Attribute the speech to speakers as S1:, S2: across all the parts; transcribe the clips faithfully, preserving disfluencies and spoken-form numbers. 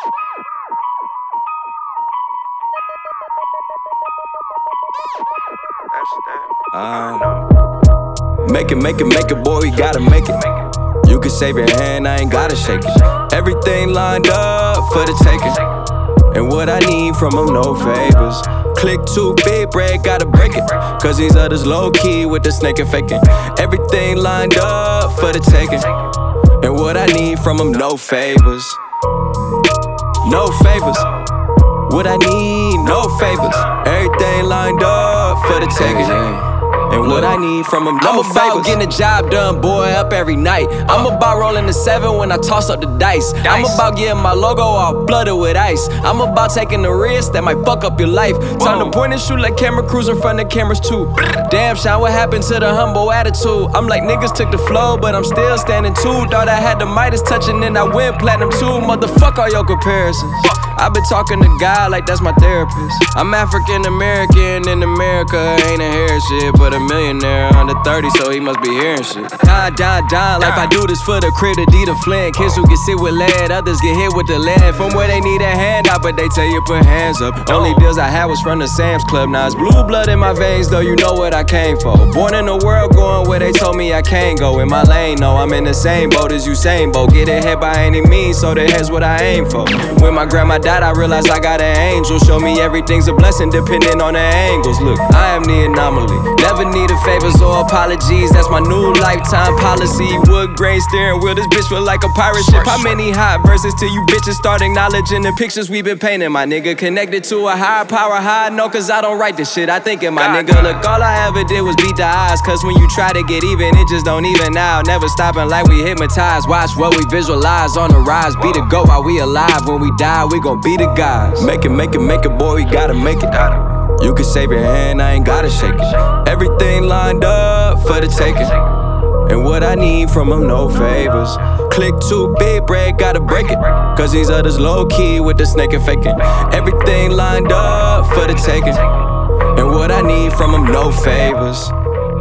S1: Uh, make it, make it, make it, boy, you gotta make it. You can save your hand, I ain't gotta shake it. Everything lined up for the taking, and what I need from them, no favors. Click too big, bread, gotta break it. Cause these others low-key with the snake and faking. Everything lined up for the taking, and what I need from them, no favors. No favors. What I need, no favors. Everything lined up for the taking, and what I need from them, no favors. I'm about getting the job done, boy, up every night. I'm about rolling the seven when I toss up the dice. I'm about getting my logo all blooded with ice. I'm about taking the risk that might fuck up your life. Time to point and shoot like camera crews in front of cameras too. Damn, Sean, what happened to the humble attitude? I'm like, niggas took the flow, but I'm still standing too. Thought I had the Midas touching and I went platinum too. Motherfuck all your comparisons. I've been talking to God like that's my therapist. I'm African American in America, ain't a hair shit, but a millionaire under thirty, so he must be hearing shit. Die, die, die, like I do this for the crib to D the Flint. Kids who get sit with lead, others get hit with the lead. From where they need a hand out, but they tell you put hands up. Only deals I had was from the Sam's Club. Now it's blue blood in my veins, though you know what I came for. Born in the world, going where they told me I can't go. In my lane, no, I'm in the same boat as Usain Bolt. Get ahead by any means, so the head's what I aim for. When my grandma died, I realized I got an angel. Show me everything's a blessing depending on the angles. Look, I am the anomaly. Never needed favors or apologies. That's my new lifetime policy. Wood grain steering wheel. This bitch feel like a pirate ship. How many hot verses till you bitches start acknowledging the pictures we been painting? My nigga connected to a higher power. High no, cause I don't write this shit. I think it, my God, nigga. God. Look, all I ever did was beat the odds. Cause when you try to get even, it just don't even out. Never stopping like we hypnotized. Watch what we visualize on the rise. Be the go while we alive. When we die, we gon' be the guys. Make it, make it, make it, boy, we gotta make it. You can save your hand, I ain't gotta shake it. Everything lined up for the taking, and what I need from them, no favors. Click too big, bread, gotta break it. Cause these others low-key with the snake and faking. Everything lined up for the taking, and what I need from them, no favors.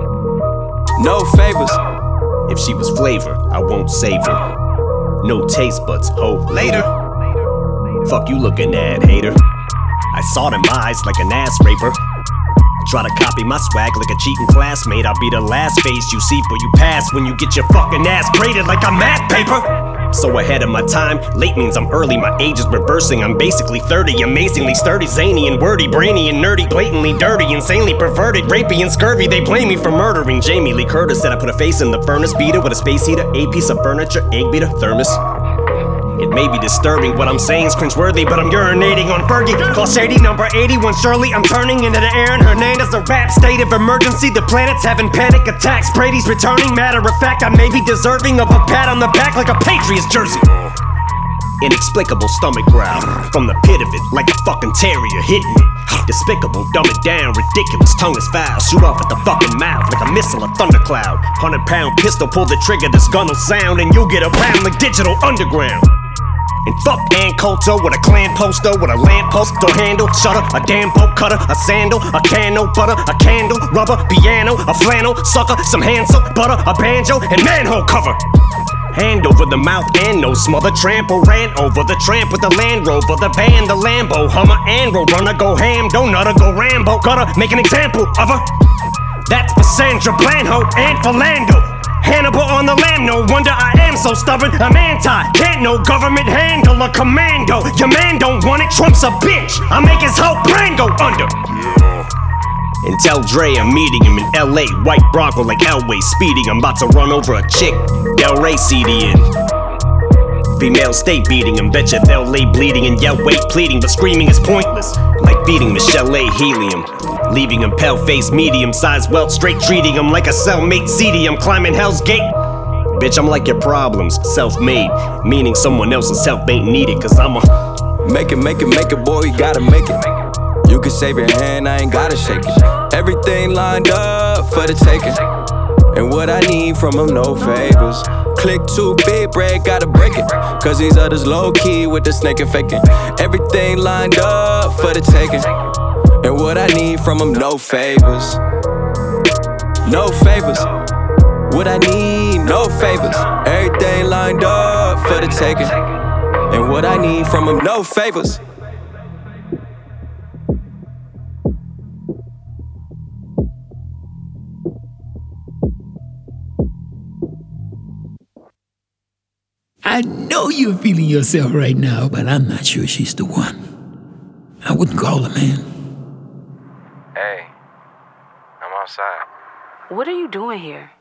S1: No favors.
S2: If she was flavor, I won't save her. No taste buds, hope later. Fuck you looking at, hater. I saw them eyes like an ass raper. Try to copy my swag like a cheating classmate. I'll be the last face you see before you pass when you get your fucking ass graded like I'm math paper. So ahead of my time, late means I'm early. My age is reversing, I'm basically thirty. Amazingly sturdy, zany and wordy, brainy and nerdy, blatantly dirty, insanely perverted, rapey and scurvy. They blame me for murdering Jamie Lee Curtis. Said I put a face in the furnace, beater with a space heater, a piece of furniture, egg beater, thermos. It may be disturbing, what I'm saying's cringeworthy, but I'm urinating on Fergie. Call Shady number eighty-one Shirley. I'm turning into the Aaron Hernandez, a rap state of emergency. The planet's having panic attacks. Brady's returning, matter of fact, I may be deserving of a pat on the back like a Patriots jersey. Inexplicable stomach growl from the pit of it, like a fucking terrier hitting it. Despicable, dumb it down, ridiculous, tongue is foul. Shoot off at the fucking mouth like a missile, a thundercloud. Hundred pound pistol, pull the trigger, this gun'll sound, and you'll get around like Digital Underground. And fuck Ann Coulter with a clan poster with a lamppost door handle, shutter, a damn bolt cutter, a sandal, a can no butter, a candle, rubber, piano, a flannel, sucker, some hand soap, butter, a banjo, and manhole cover. Hand over the mouth and nose, smother, trample, ran over the tramp with the Land Rover, the van, the Lambo, Hummer, and Roadrunner, go ham, don't nutter, go Rambo, gotta make an example of her. That's for Sandra Blanho and Philando. Hannibal on the lamb, no wonder I am so stubborn. I'm anti, can't no government handle a commando. Your man don't want it, Trump's a bitch. I make his whole brain go under. And tell Dre I'm meeting him in L A, white Bronco like Elway speeding. I'm about to run over a chick, Del Rey C D in. Female state beating him, betcha they'll lay bleeding and yell wait pleading, but screaming is pointless. Like feeding Michelle A. helium, leaving him pale-faced, medium-sized welt, straight treating him like a cellmate seedy. I'm climbing Hell's Gate. Bitch, I'm like your problems, self-made, meaning someone else's help ain't needed, cause I'm a
S1: make it, make it, make it, boy, you gotta make it. You can save your hand, I ain't gotta shake it. Everything lined up for the taking, and what I need from them, no favors. Click too big, bread, gotta break it. Cause these others low-key with the snake and faking. Everything lined up for the taking, and what I need from them, no favors. No favors. What I need, no favors. Everything lined up for the taking, And what I need from him, no favors.
S3: I know you're feeling yourself right now, but I'm not sure she's the one. I wouldn't call her, man.
S4: Hey, I'm outside.
S5: What are you doing here?